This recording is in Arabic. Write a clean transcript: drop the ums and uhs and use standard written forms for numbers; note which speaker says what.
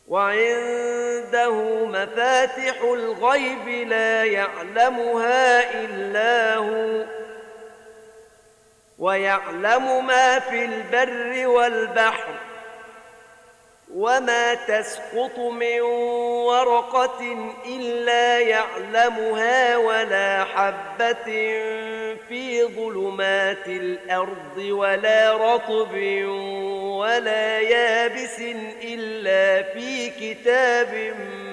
Speaker 1: وعنده مفاتح الغيب لا يعلمها إلا هو ويعلم ما في البر والبحر وما تسقط من ورقة إلا يعلمها ولا حبة في ظلمات الأرض ولا رطب ولا يابس إلا في كتاب